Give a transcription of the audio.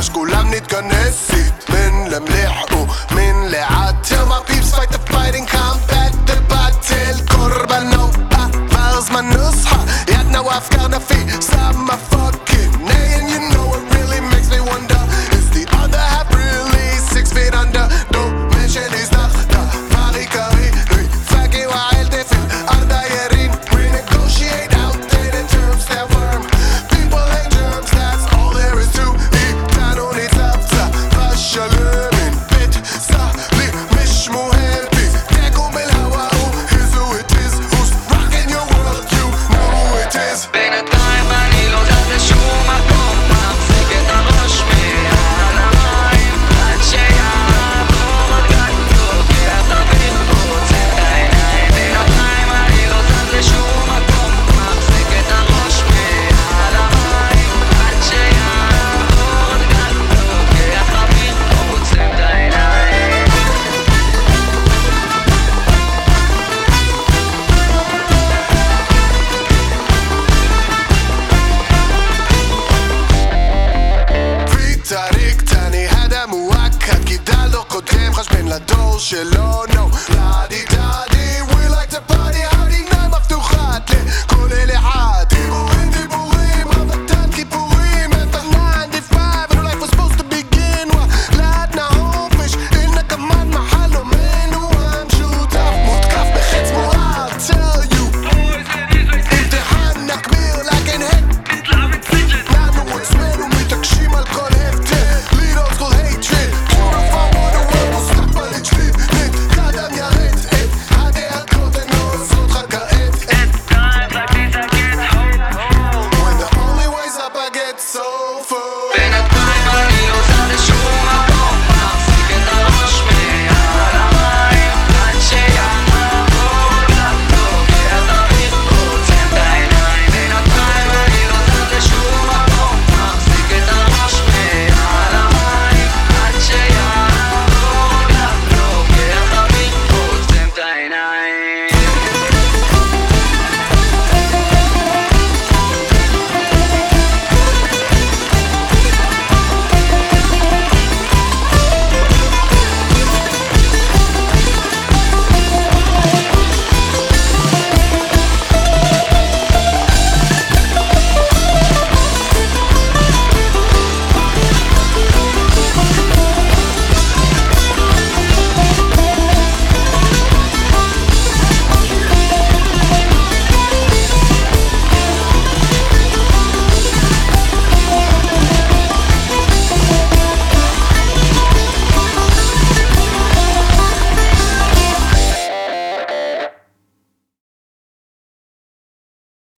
מחדש, כולם נתכנס מן למליח ומן לאט. Tell my peeps fight the fight and combat the battle. קורבנות עבר זמן נוסחה, ידנה ואפקר נפי שם fucking nay. And you know what really makes me wonder, is the other half really 6 feet under? No mention is נחתה פריקרי פאקי ועל תפיל ארדה ירין. Renegotiate outdated terms that worm people and germs, that's all there is to it. תנו ניצבצה בשלמים בית סהלי مش مهم بي تاكو من الهوا here's who it is who's rocking your world, you know who it is. בינתיים אני לא זז לשום מקום, מחזיק את הראש מעל המים עד שיעבור הגל, לוקח אוויר, עוצם את העיניים. בינתיים אני לא זז לשום מקום, מחזיק את הראש מעל המים עד שיעבור הגל, לוקח אוויר, עוצם את העיניים. ויטריק תני הדם וואקה גידה לא קודם חשבן לדור שלו נו לדיק